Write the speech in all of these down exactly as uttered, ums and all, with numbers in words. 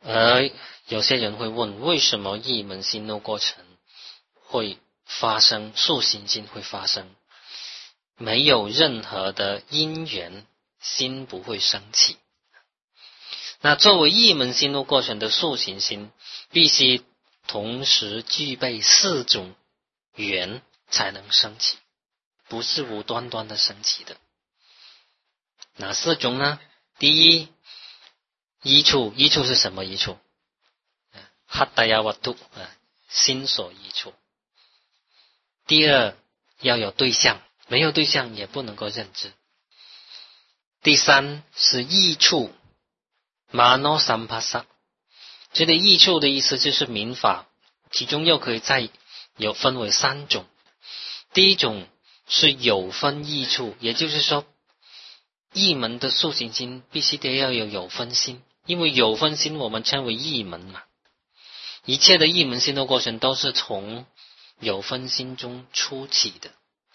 而有些人会问，为什么一门心怒过程会发生，速行心会发生？没有任何的因缘，心不会升起。那作为一门心怒过程的速行心，必须同时具备四种缘才能升起，不是无端端的升起的。哪四种呢？第一，依处。依处是什么依处？哈达亚瓦度，心所依处。第二，要有对象，没有对象也不能够认知。第三是意处，马诺三帕萨。这里意处的意思就是民法，其中又可以再有分为三种。第一种是有分意处，也就是说一门的速行心必须得要有有分心，因为有分心我们称为一门嘛。一切的一门心的过程都是从有分心中出起的。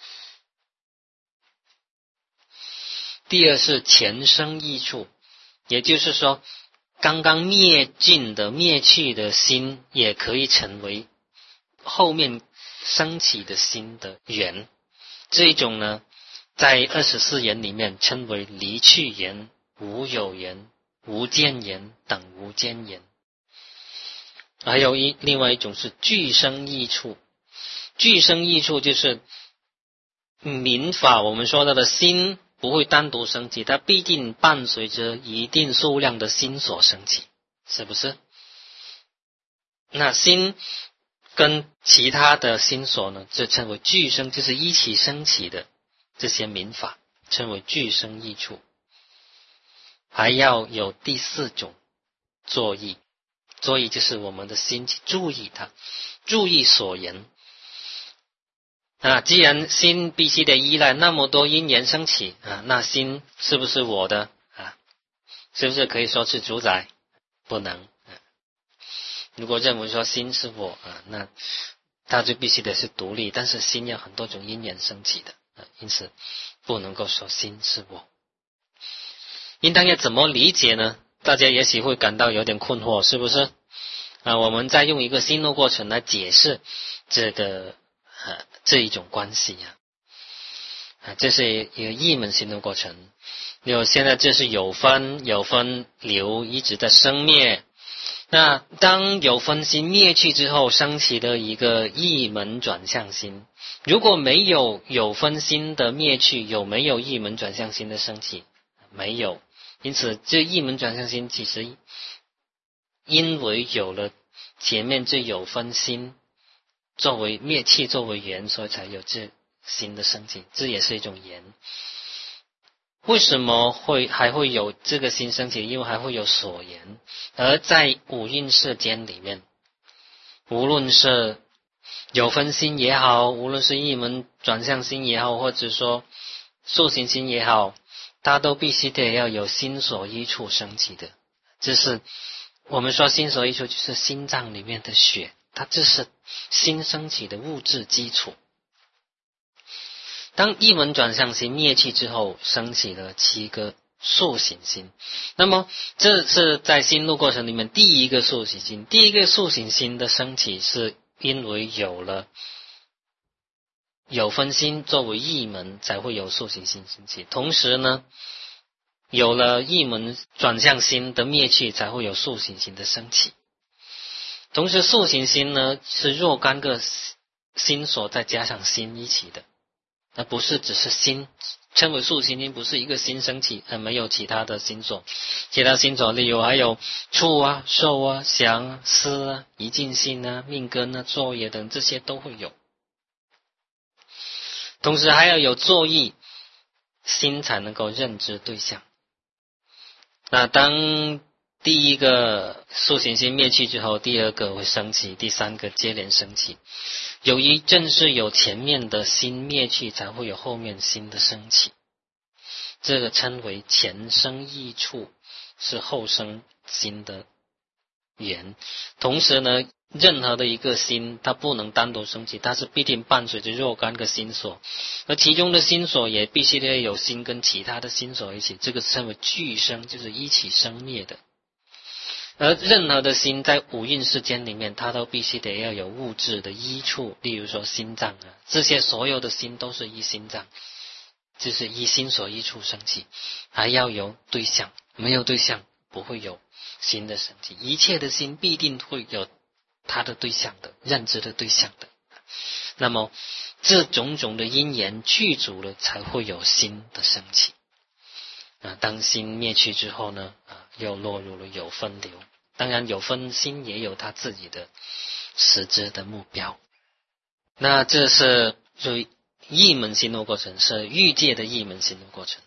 第二是前生意处，也就是说刚刚灭尽的灭去的心也可以成为后面升起的心的缘。这一种呢，在二十四缘里面称为离去缘、无有缘、无间缘等无间缘。还有一另外一种是俱生意处。俱生意处就是民法我们说到的心不会单独升起，它必定伴随着一定数量的心所升起，是不是？那心跟其他的心所呢，这称为俱生，就是一起升起的这些民法称为俱生意处。还要有第四种作意。作意就是我们的心去注意它，注意所言。啊，既然心必须得依赖那么多因缘升起啊，那心是不是我的啊？是不是可以说是主宰？不能。啊、如果认为说心是我啊，那它就必须得是独立，但是心有很多种因缘升起的啊，因此不能够说心是我。应当要怎么理解呢？大家也许会感到有点困惑，是不是？啊，我们再用一个心怒过程来解释这个啊这一种关系啊。啊，这是一个一门心怒过程。有现在这是有分有分流一直在生灭。那当有分心灭去之后，升起的一个一门转向心。如果没有有分心的灭去，有没有一门转向心的升起？没有。因此这一门转向心其实因为有了前面这有分心作为灭气作为缘，所以才有这心的升起，这也是一种缘。为什么会还会有这个心升起？因为还会有所缘。而在五蕴世间里面，无论是有分心也好，无论是一门转向心也好，或者说速行心也好，它都必须得要有心所依处升起的。这是我们说心所依处就是心脏里面的血，它这是心升起的物质基础。当一门转向心灭去之后，升起了七个速行心。那么这是在心路过程里面第一个速行心。第一个速行心的升起是因为有了有分心作为一门，才会有速行心升起。同时呢，有了一门转向心的灭去，才会有速行心的升起。同时速行心呢是若干个心所再加上心一起的，而不是只是心，称为速行心不是一个心升起，而没有其他的心所。其他心所例如还有触啊、受啊、想啊、思啊、一境心啊、命根啊、作业等，这些都会有。同时还要有作意，心才能够认知对象。那当第一个速行心灭去之后，第二个会升起，第三个接连升起。由于正是有前面的心灭去，才会有后面心的升起，这个称为前生意处，是后生心的缘。同时呢，任何的一个心它不能单独升起，它是必定伴随着若干个心所，而其中的心所也必须得有心跟其他的心所一起，这个称为俱生，就是一起生灭的。 而任何的心在五蕴世间里面，它都必须得要有物质的依处，例如说心脏啊，这些所有的心都是依心脏，就是依心所依处升起，还要有对象，没有对象不会有心的升起，一切的心必定会有它的对象的，认知的对象的。那么这种种的因缘具足了，才会有心的升起。啊，当心灭去之后呢，啊，又落入了有分流。当然有分心也有他自己的实质的目标。那这是属于一门心路过程，是欲界的一门心路过程。